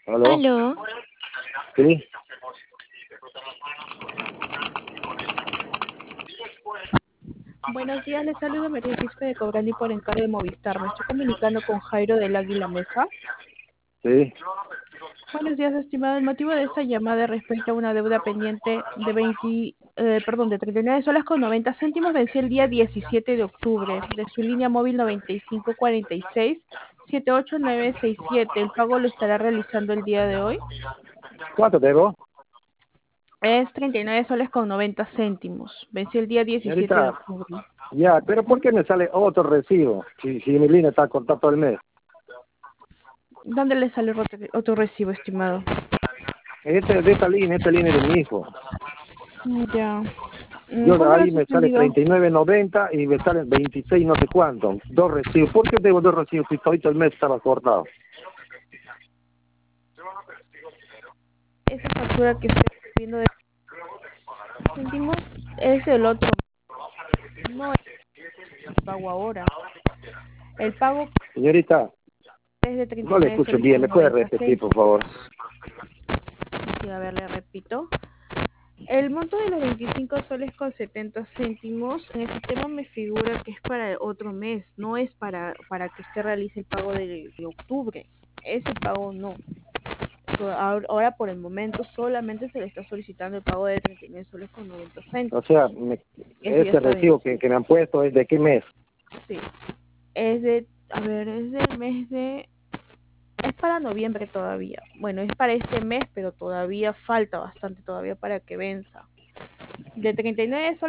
¿Aló? Aló, ¿Sí? buenos días, les saludo María Quispe de Cobrani por encargo de Movistar. Me estoy comunicando con Jairo del Águila Mesa. ¿Sí? Buenos días, estimado. El motivo de esta llamada es respecto a una deuda pendiente de 39 soles con 90 céntimos venció el día 17 de octubre de su línea móvil 9546-78967. El pago lo estará realizando el día de hoy. ¿Cuánto debo? Es 39 soles con 90 céntimos. Venció el día 17 de Señorita, octubre. ya, pero ¿por qué me sale otro recibo? Si mi línea está cortada todo el mes. ¿Dónde le sale otro recibo, estimado? De esta línea de mi hijo. Ya. Yo de ¿Cuándo lo ha ahí me sale suspendido? 39.90 y me sale 26 no sé cuánto. Dos recibos. ¿Por qué debo dos recibos si todo el mes estaba cortado? Esa factura que estoy viendo de céntimos es el otro, no es el pago ahora. El pago Señorita, es de no le 39 escucho soles bien. con ¿Me puede 90 repetir, por céntimos. favor? Sí, a ver, le repito. El monto de los 25 soles con 70 céntimos en el sistema me figura que es para el otro mes, no es para que usted realice el pago de octubre. Ese pago no. Ahora por el momento solamente se le está solicitando el pago de 39 soles con 90 O céntimos. sea, Eso ya ese está recibo vencido. que me han puesto es de qué mes. Sí. Es de, a ver, es del mes de, es para noviembre todavía. Bueno, es para este mes, pero todavía falta bastante todavía para que venza. De 39